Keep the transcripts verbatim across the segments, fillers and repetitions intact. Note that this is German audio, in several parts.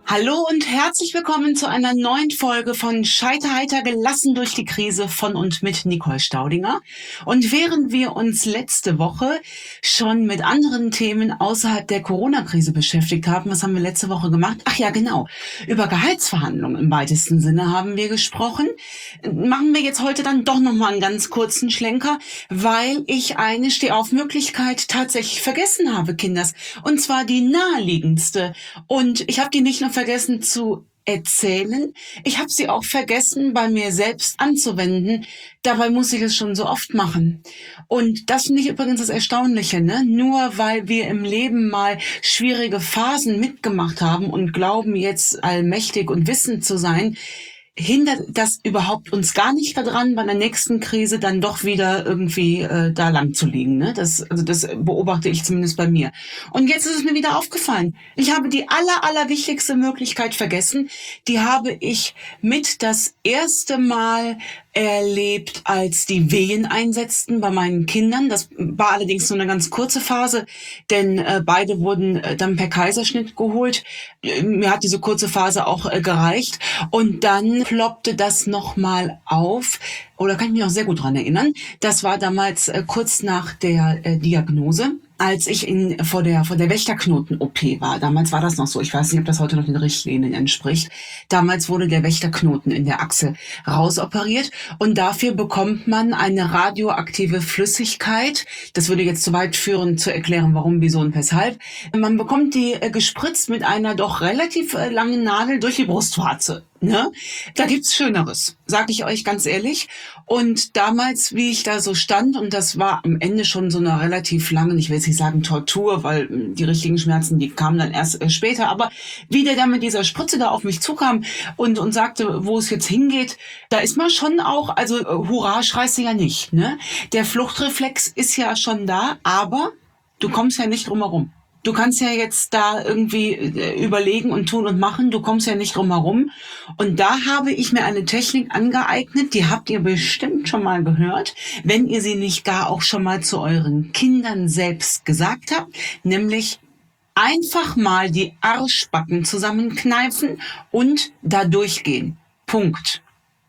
Hallo und herzlich willkommen zu einer neuen Folge von Scheiterheiter gelassen durch die Krise von und mit Nicole Staudinger. Und während wir uns letzte Woche schon mit anderen Themen außerhalb der Corona-Krise beschäftigt haben, was haben wir letzte Woche gemacht? Ach ja, genau. Über Gehaltsverhandlungen im weitesten Sinne haben wir gesprochen. Machen wir jetzt heute dann doch nochmal einen ganz kurzen Schlenker, weil ich eine Stehaufmöglichkeit tatsächlich vergessen habe, Kinders. Und zwar die naheliegendste. Und ich habe die nicht nur vergessen zu erzählen. Ich habe sie auch vergessen, bei mir selbst anzuwenden. Dabei muss ich es schon so oft machen. Und das finde ich übrigens das Erstaunliche, ne? Nur weil wir im Leben mal schwierige Phasen mitgemacht haben und glauben, jetzt allmächtig und wissend zu sein, hindert das überhaupt uns gar nicht daran, bei der nächsten Krise dann doch wieder irgendwie äh, da lang zu liegen. Ne? Das, also das beobachte ich zumindest bei mir. Und jetzt ist es mir wieder aufgefallen. Ich habe die aller, aller wichtigste Möglichkeit vergessen. Die habe ich mit das erste Mal erlebt, als die Wehen einsetzten bei meinen Kindern. Das war allerdings nur eine ganz kurze Phase, denn äh, beide wurden äh, dann per Kaiserschnitt geholt. Mir hat diese kurze Phase auch äh, gereicht. Und dann ploppte das nochmal auf. Oder kann ich mich auch sehr gut dran erinnern. Das war damals äh, kurz nach der äh, Diagnose, als ich in, vor der, vor der Wächterknoten-O P war. Damals war das noch so. Ich weiß nicht, ob das heute noch den Richtlinien entspricht. Damals wurde der Wächterknoten in der Achse rausoperiert und dafür bekommt man eine radioaktive Flüssigkeit. Das würde jetzt zu weit führen, zu erklären, warum, wieso und weshalb. Man bekommt die äh, gespritzt mit einer doch relativ äh, langen Nadel durch die Brustwarze. Ne? Da gibt's Schöneres, sage ich euch ganz ehrlich. Und damals, wie ich da so stand, und das war am Ende schon so eine relativ lange, ich will jetzt nicht sagen Tortur, weil die richtigen Schmerzen, die kamen dann erst äh, später, aber wie der da mit dieser Spritze da auf mich zukam und, und sagte, wo es jetzt hingeht, da ist man schon auch, also äh, Hurra schreist du ja nicht. Ne? Der Fluchtreflex ist ja schon da, aber du kommst ja nicht drum herum. Du kannst ja jetzt da irgendwie überlegen und tun und machen. Du kommst ja nicht drum herum. Und da habe ich mir eine Technik angeeignet, die habt ihr bestimmt schon mal gehört, wenn ihr sie nicht gar auch schon mal zu euren Kindern selbst gesagt habt, nämlich einfach mal die Arschbacken zusammenkneifen und da durchgehen. Punkt.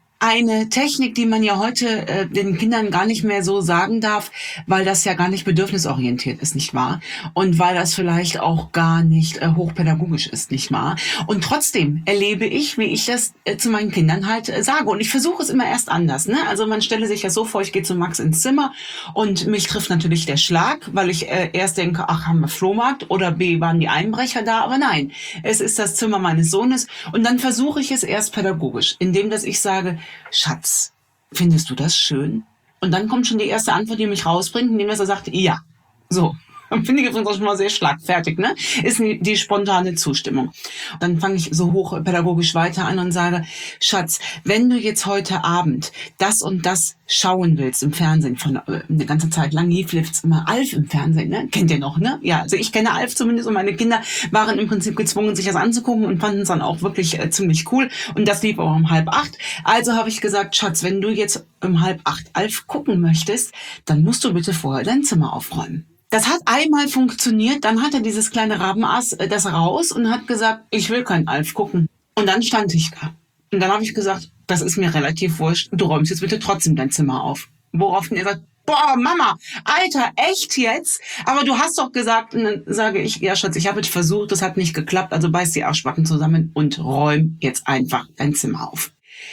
Eine Technik, die man ja heute äh, den Kindern gar nicht mehr so sagen darf, weil das ja gar nicht bedürfnisorientiert ist, nicht wahr? Und weil das vielleicht auch gar nicht äh, hochpädagogisch ist, nicht wahr? Und trotzdem erlebe ich, wie ich das äh, zu meinen Kindern halt äh, sage. Und ich versuche es immer erst anders. Ne? Also man stelle sich ja so vor, ich gehe zu Max ins Zimmer und mich trifft natürlich der Schlag, weil ich äh, erst denke, ach, haben wir Flohmarkt oder B, waren die Einbrecher da? Aber nein, es ist das Zimmer meines Sohnes. Und dann versuche ich es erst pädagogisch, indem dass ich sage, Schatz, findest du das schön? Und dann kommt schon die erste Antwort, die mich rausbringt, indem er sagt, ja. So. Finde ich übrigens auch schon mal sehr schlagfertig, ne? Ist die, die spontane Zustimmung. Dann fange ich so hoch pädagogisch weiter an und sage, Schatz, wenn du jetzt heute Abend das und das schauen willst im Fernsehen, von äh, eine ganze Zeit lang lief jetzt immer Alf im Fernsehen, ne? Kennt ihr noch, ne? Ja, also ich kenne Alf zumindest und meine Kinder waren im Prinzip gezwungen, sich das anzugucken und fanden es dann auch wirklich äh, ziemlich cool. Und das lief auch um halb acht. Also habe ich gesagt, Schatz, wenn du jetzt um halb acht Alf gucken möchtest, dann musst du bitte vorher dein Zimmer aufräumen. Das hat einmal funktioniert, dann hatte dieses kleine Rabenass äh, das raus und hat gesagt, ich will kein Alf gucken. Und dann stand ich da. Und dann habe ich gesagt, das ist mir relativ wurscht, du räumst jetzt bitte trotzdem dein Zimmer auf. Woraufhin er sagt, boah, Mama, Alter, echt jetzt? Aber du hast doch gesagt, und dann sage ich, ja Schatz, ich habe es versucht, das hat nicht geklappt, also beiß die Arschbacken zusammen und räum jetzt einfach dein Zimmer auf.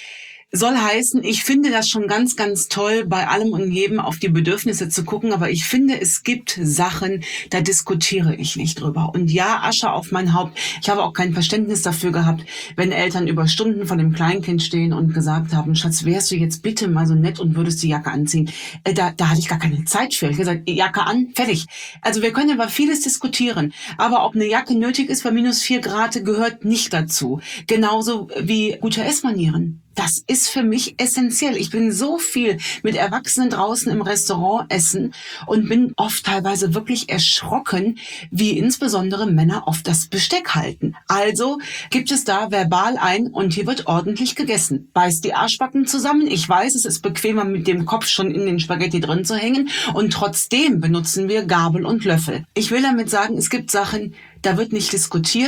Soll heißen, ich finde das schon ganz, ganz toll, bei allem und jedem auf die Bedürfnisse zu gucken, aber ich finde, es gibt Sachen, da diskutiere ich nicht drüber. Und ja, Asche auf mein Haupt. Ich habe auch kein Verständnis dafür gehabt, wenn Eltern über Stunden vor dem Kleinkind stehen und gesagt haben, Schatz, wärst du jetzt bitte mal so nett und würdest die Jacke anziehen. Äh, da, da hatte ich gar keine Zeit für. Ich habe gesagt, Jacke an, fertig. Also wir können über vieles diskutieren, aber ob eine Jacke nötig ist bei minus vier Grad, gehört nicht dazu. Genauso wie gute Essmanieren. Das ist für mich essentiell. Ich bin so viel mit Erwachsenen draußen im Restaurant essen und bin oft teilweise wirklich erschrocken, wie insbesondere Männer oft das Besteck halten. Also gibt es da verbal ein und hier wird ordentlich gegessen. Beißt die Arschbacken zusammen. Ich weiß, es ist bequemer, mit dem Kopf schon in den Spaghetti drin zu hängen und trotzdem benutzen wir Gabel und Löffel. Ich will damit sagen, es gibt Sachen, da wird nicht diskutiert.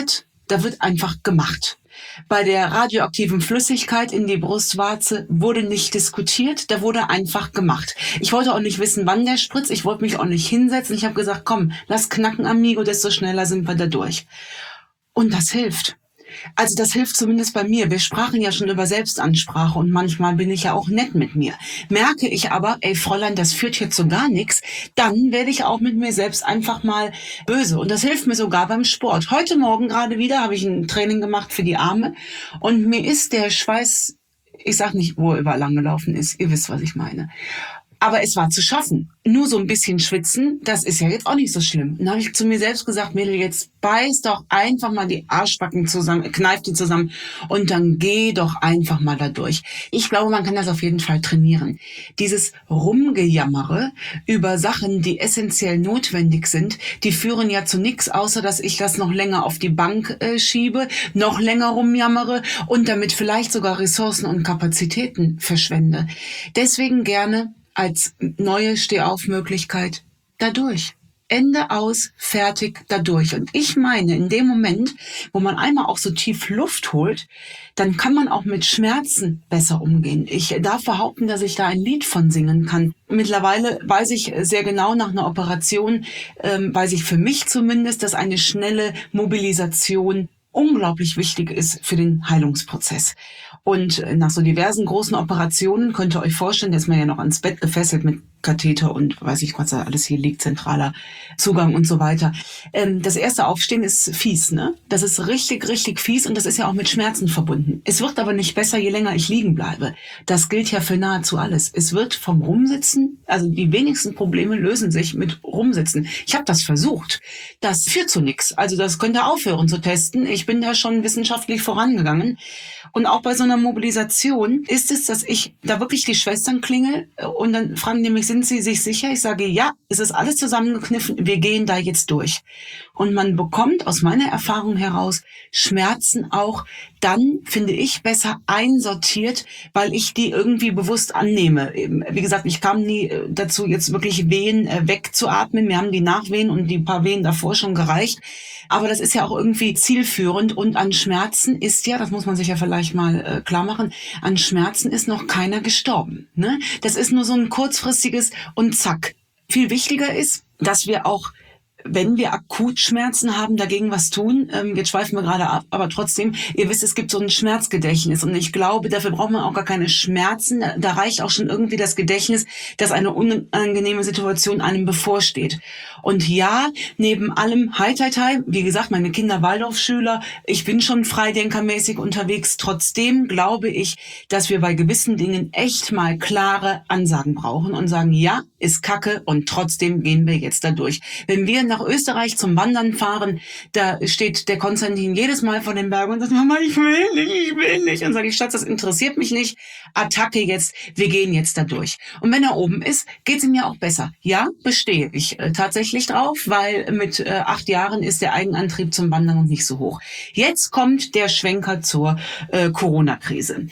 Da wird einfach gemacht. Bei der radioaktiven Flüssigkeit in die Brustwarze wurde nicht diskutiert, da wurde einfach gemacht. Ich wollte auch nicht wissen, wann der spritzt, ich wollte mich auch nicht hinsetzen. Ich habe gesagt, komm, lass knacken, Amigo, desto schneller sind wir da durch. Und das hilft. Also das hilft zumindest bei mir. Wir sprachen ja schon über Selbstansprache und manchmal bin ich ja auch nett mit mir. Merke ich aber, ey Fräulein, das führt hier zu gar nichts, dann werde ich auch mit mir selbst einfach mal böse. Und das hilft mir sogar beim Sport. Heute Morgen gerade wieder habe ich ein Training gemacht für die Arme und mir ist der Schweiß, ich sag nicht, wo er überall lang gelaufen ist, ihr wisst, was ich meine. Aber es war zu schaffen. Nur so ein bisschen schwitzen, das ist ja jetzt auch nicht so schlimm. Dann habe ich zu mir selbst gesagt, Mädel, jetzt beiß doch einfach mal die Arschbacken zusammen, kneif die zusammen und dann geh doch einfach mal da durch. Ich glaube, man kann das auf jeden Fall trainieren. Dieses Rumgejammere über Sachen, die essentiell notwendig sind, die führen ja zu nichts, außer dass ich das noch länger auf die Bank äh, schiebe, noch länger rumjammere und damit vielleicht sogar Ressourcen und Kapazitäten verschwende. Deswegen gerne als neue Stehaufmöglichkeit dadurch. Ende aus, fertig, dadurch. Und ich meine, in dem Moment, wo man einmal auch so tief Luft holt, dann kann man auch mit Schmerzen besser umgehen. Ich darf behaupten, dass ich da ein Lied von singen kann. Mittlerweile weiß ich sehr genau nach einer Operation, ähm, weiß ich für mich zumindest, dass eine schnelle Mobilisation unglaublich wichtig ist für den Heilungsprozess. Und nach so diversen großen Operationen könnt ihr euch vorstellen, da ist man ja noch ans Bett gefesselt mit Katheter und weiß ich, was da alles hier liegt, zentraler Zugang und so weiter. Ähm, das erste Aufstehen ist fies, ne? Das ist richtig, richtig fies und das ist ja auch mit Schmerzen verbunden. Es wird aber nicht besser, je länger ich liegen bleibe. Das gilt ja für nahezu alles. Es wird vom Rumsitzen, also die wenigsten Probleme lösen sich mit Rumsitzen. Ich habe das versucht. Das führt zu nichts. Also das könnt ihr aufhören zu testen. Ich bin da schon wissenschaftlich vorangegangen. Und auch bei so einer Mobilisation ist es, dass ich da wirklich die Schwestern klingel und dann fragen die mich, sind Sie sich sicher? Ich sage, ja, es ist alles zusammengekniffen, wir gehen da jetzt durch. Und man bekommt aus meiner Erfahrung heraus Schmerzen auch dann, finde ich, besser einsortiert, weil ich die irgendwie bewusst annehme. Wie gesagt, ich kam nie dazu, jetzt wirklich Wehen wegzuatmen. Mir haben die Nachwehen und die paar Wehen davor schon gereicht. Aber das ist ja auch irgendwie zielführend. Und an Schmerzen ist ja, das muss man sich ja vielleicht mal äh, klar machen, an Schmerzen ist noch keiner gestorben. Ne? Das ist nur so ein kurzfristiges und zack. Viel wichtiger ist, dass wir auch, wenn wir akut Schmerzen haben, dagegen was tun. Ähm, jetzt schweifen wir gerade ab, aber trotzdem, ihr wisst, es gibt so ein Schmerzgedächtnis und ich glaube, dafür braucht man auch gar keine Schmerzen. Da reicht auch schon irgendwie das Gedächtnis, dass eine unangenehme Situation einem bevorsteht. Und ja, neben allem Hi, hi, hi, wie gesagt, meine Kinder Waldorfschüler, ich bin schon freidenkermäßig unterwegs. Trotzdem glaube ich, dass wir bei gewissen Dingen echt mal klare Ansagen brauchen und sagen, ja, ist Kacke und trotzdem gehen wir jetzt da durch. Wenn wir nach Österreich zum Wandern fahren, da steht der Konstantin jedes Mal vor dem Berg und sagt, Mama, ich will nicht, ich will nicht. Und sage ich, Schatz, das interessiert mich nicht. Attacke jetzt, wir gehen jetzt da durch. Und wenn er oben ist, geht es ihm ja auch besser. Ja, bestehe ich äh, tatsächlich drauf, weil mit äh, acht Jahren ist der Eigenantrieb zum Wandern noch nicht so hoch. Jetzt kommt der Schwenker zur äh, Corona-Krise.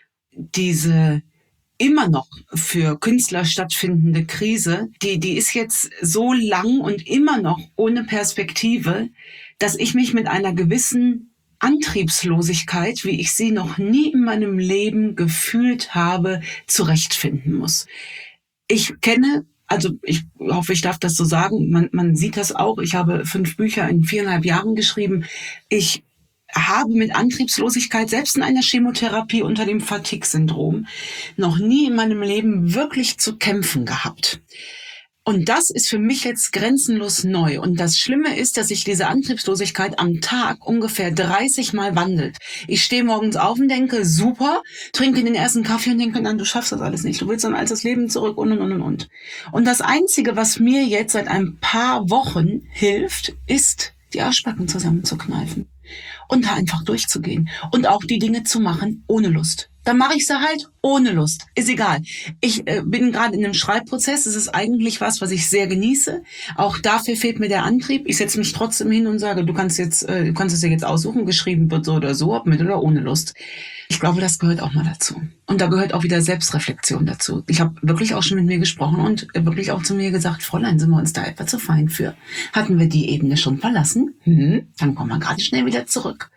Diese immer noch für Künstler stattfindende Krise, die, die ist jetzt so lang und immer noch ohne Perspektive, dass ich mich mit einer gewissen Antriebslosigkeit, wie ich sie noch nie in meinem Leben gefühlt habe, zurechtfinden muss. Ich kenne, also ich hoffe, ich darf das so sagen, man, man sieht das auch, ich habe fünf Bücher in viereinhalb Jahren geschrieben. Ich habe mit Antriebslosigkeit, selbst in einer Chemotherapie unter dem Fatigue-Syndrom, noch nie in meinem Leben wirklich zu kämpfen gehabt. Und das ist für mich jetzt grenzenlos neu. Und das Schlimme ist, dass sich diese Antriebslosigkeit am Tag ungefähr dreißig Mal wandelt. Ich stehe morgens auf und denke, super, trinke den ersten Kaffee und denke, nein, du schaffst das alles nicht. Du willst ein altes Leben zurück und, und, und, und. Und das Einzige, was mir jetzt seit ein paar Wochen hilft, ist, die Arschbacken zusammenzukneifen. Und da einfach durchzugehen. Und auch die Dinge zu machen ohne Lust. Dann mache ich sie halt ohne Lust. Ist egal. Ich äh, bin gerade in einem Schreibprozess. Es ist eigentlich was, was ich sehr genieße. Auch dafür fehlt mir der Antrieb. Ich setze mich trotzdem hin und sage, du kannst jetzt, äh, du kannst es dir jetzt aussuchen. Geschrieben wird so oder so, ob mit oder ohne Lust. Ich glaube, das gehört auch mal dazu. Und da gehört auch wieder Selbstreflexion dazu. Ich habe wirklich auch schon mit mir gesprochen und wirklich auch zu mir gesagt, Fräulein, sind wir uns da etwa zu fein für? Hatten wir die Ebene schon verlassen? Hm, dann kommen wir gerade schnell wieder zurück.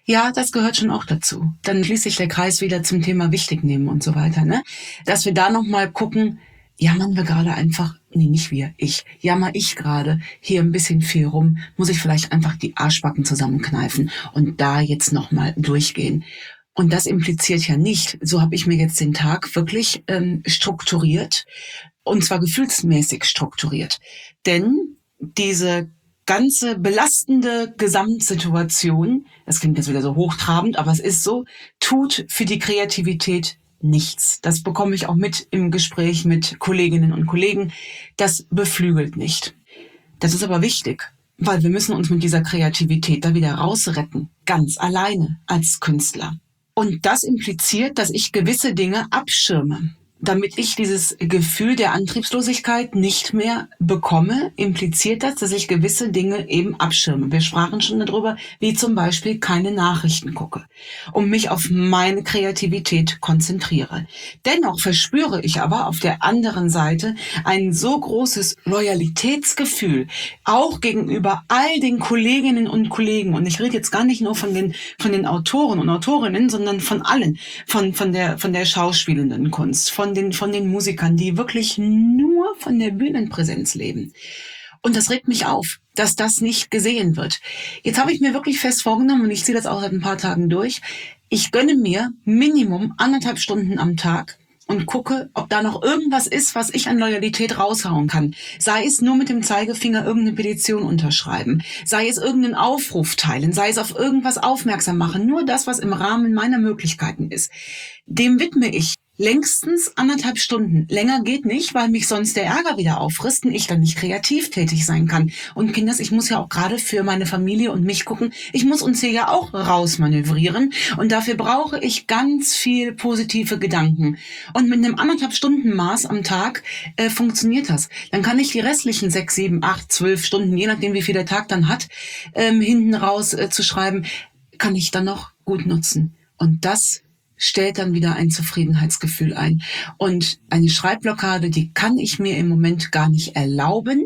Ja, das gehört schon auch dazu. Dann schließt sich der Kreis wieder zum Thema wichtig nehmen und so weiter, ne? Dass wir da nochmal gucken, jammern wir gerade einfach, nee, nicht wir, ich, jammer ich gerade hier ein bisschen viel rum, muss ich vielleicht einfach die Arschbacken zusammenkneifen und da jetzt nochmal durchgehen. Und das impliziert ja nicht, so habe ich mir jetzt den Tag wirklich ähm, strukturiert, und zwar gefühlsmäßig strukturiert. Denn diese ganze belastende Gesamtsituation, das klingt jetzt wieder so hochtrabend, aber es ist so, tut für die Kreativität nichts. Das bekomme ich auch mit im Gespräch mit Kolleginnen und Kollegen. Das beflügelt nicht. Das ist aber wichtig, weil wir müssen uns mit dieser Kreativität da wieder rausretten, ganz alleine als Künstler. Und das impliziert, dass ich gewisse Dinge abschirme. Damit ich dieses Gefühl der Antriebslosigkeit nicht mehr bekomme, impliziert das, dass ich gewisse Dinge eben abschirme. Wir sprachen schon darüber, wie zum Beispiel keine Nachrichten gucke, um mich auf meine Kreativität konzentriere. Dennoch verspüre ich aber auf der anderen Seite ein so großes Loyalitätsgefühl, auch gegenüber all den Kolleginnen und Kollegen. Und ich rede jetzt gar nicht nur von den, von den Autoren und Autorinnen, sondern von allen, von, von der, von der schauspielenden Kunst, von den, von den Musikern, die wirklich nur von der Bühnenpräsenz leben. Und das regt mich auf, dass das nicht gesehen wird. Jetzt habe ich mir wirklich fest vorgenommen, und ich ziehe das auch seit ein paar Tagen durch, ich gönne mir Minimum anderthalb Stunden am Tag und gucke, ob da noch irgendwas ist, was ich an Loyalität raushauen kann. Sei es nur mit dem Zeigefinger irgendeine Petition unterschreiben, sei es irgendeinen Aufruf teilen, sei es auf irgendwas aufmerksam machen. Nur das, was im Rahmen meiner Möglichkeiten ist. Dem widme ich längstens anderthalb Stunden. Länger geht nicht, weil mich sonst der Ärger wieder auffrisst und ich dann nicht kreativ tätig sein kann. Und Kinders, ich muss ja auch gerade für meine Familie und mich gucken, ich muss uns hier ja auch rausmanövrieren. Und dafür brauche ich ganz viel positive Gedanken. Und mit einem anderthalb Stunden Maß am Tag äh, funktioniert das. Dann kann ich die restlichen sechs, sieben, acht, zwölf Stunden, je nachdem wie viel der Tag dann hat, ähm, hinten raus äh, zu schreiben, kann ich dann noch gut nutzen. Und das stellt dann wieder ein Zufriedenheitsgefühl ein. Und eine Schreibblockade, die kann ich mir im Moment gar nicht erlauben.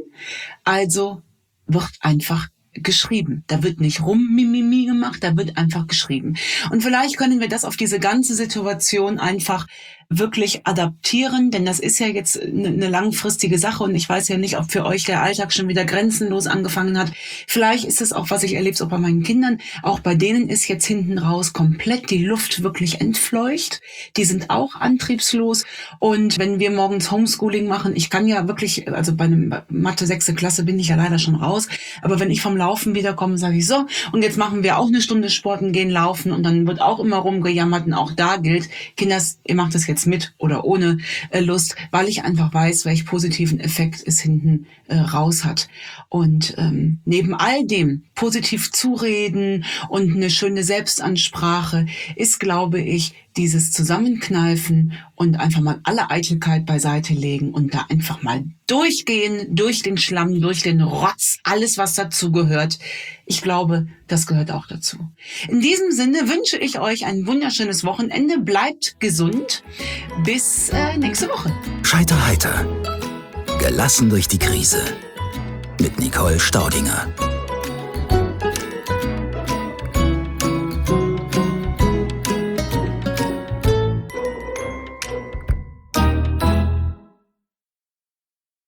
Also wird einfach geschrieben. Da wird nicht rummimimi gemacht, da wird einfach geschrieben. Und vielleicht können wir das auf diese ganze Situation einfach wirklich adaptieren, denn das ist ja jetzt eine langfristige Sache und ich weiß ja nicht, ob für euch der Alltag schon wieder grenzenlos angefangen hat. Vielleicht ist es auch, was ich erlebe, auch bei meinen Kindern, auch bei denen ist jetzt hinten raus komplett die Luft wirklich entfleucht. Die sind auch antriebslos und wenn wir morgens Homeschooling machen, ich kann ja wirklich, also bei einem Mathe sechste Klasse bin ich ja leider schon raus, aber wenn ich vom Laufen wiederkomme, sage ich so, und jetzt machen wir auch eine Stunde Sport und gehen laufen und dann wird auch immer rumgejammert und auch da gilt, Kinders, ihr macht das jetzt mit oder ohne äh, Lust, weil ich einfach weiß, welch positiven Effekt es hinten äh, raus hat. Und ähm, neben all dem positiv zureden und eine schöne Selbstansprache ist, glaube ich, dieses Zusammenkneifen und einfach mal alle Eitelkeit beiseite legen und da einfach mal durchgehen, durch den Schlamm, durch den Rotz, alles, was dazu gehört. Ich glaube, das gehört auch dazu. In diesem Sinne wünsche ich euch ein wunderschönes Wochenende. Bleibt gesund. Bis äh, nächste Woche. Scheiter heiter. Gelassen durch die Krise. Mit Nicole Staudinger.